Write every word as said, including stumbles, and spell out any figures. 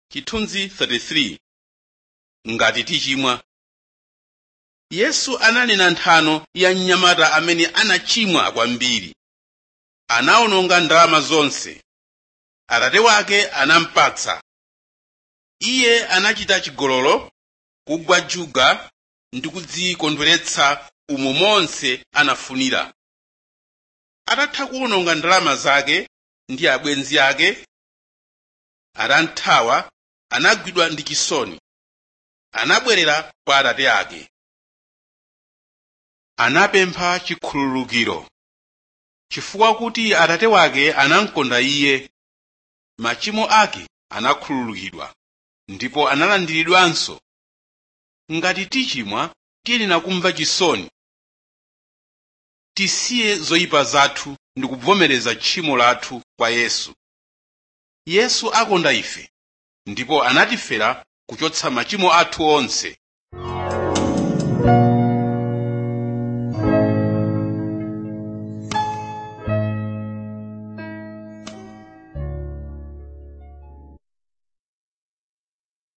Chithunzi thirty-three. Ngati tichimwa. Yesu ananena nthano ya mnyamata amene anachimwa kwambiri. Anawononga ndalama zonse. Atate wake anampatsa. Iye anachita chigololo, kugwa juga ndi kudzikondweretsa umo monse anafunira. Atatha kuwononga ndalama zake ndi abwenzi ake, atanthawa anagwidwa ndi chisoni. Anabwerera kwa atate ake. Anapempha chikhululukiro chifukwa kuti atate wake anamkonda iye. Machimo ake anakhululukidwa ndipo analandiridwanso. Ngati tichimwa tiyenera kumva chisoni, tisiye zoyipa zathu ndi kuvomereza tchimo lathu kwa Yesu. Yesu akonda ife ndipo anatifera kuchotsa machimo athu onse.